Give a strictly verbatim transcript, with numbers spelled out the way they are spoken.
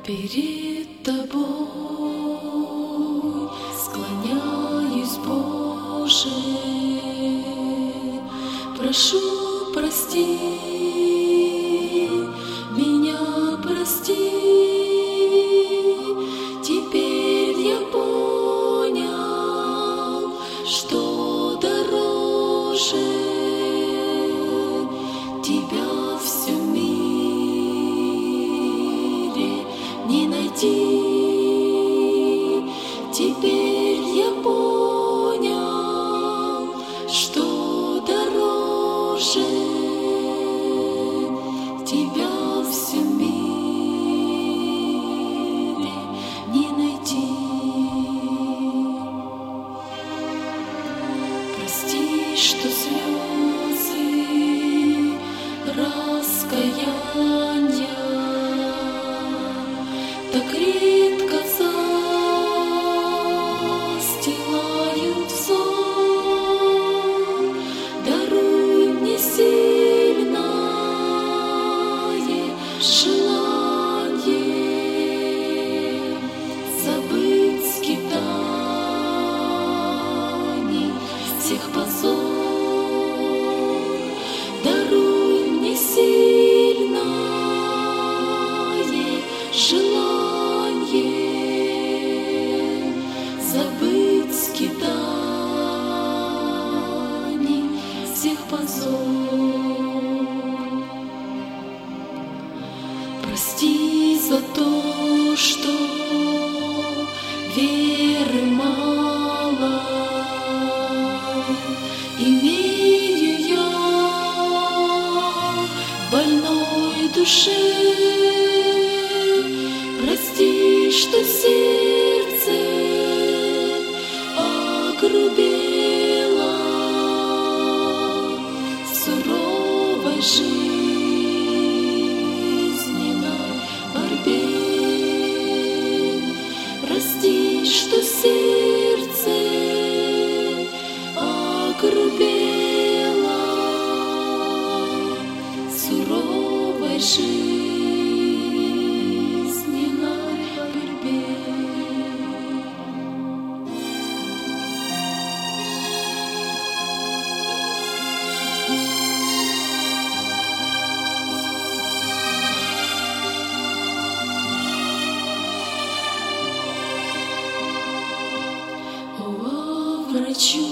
Перед тобой склоняюсь, Боже, прошу, прости, меня прости. Теперь я понял, что дороже тебя всю не найти. Теперь я понял, что дороже тебя всю мире не найти. Прости, что слезы раскаяния так редко застилают взор. Даруй мне сильное желание забыть скитаний всех позор. Даруй мне сильное желание забыть скитаний всех позор. Прости за то, что веры мало имею я в больной душе. Прости, что сердце огрубело в суровой жизненной борьбе. Прости, что сердце огрубело в суровой жизненной. Врачу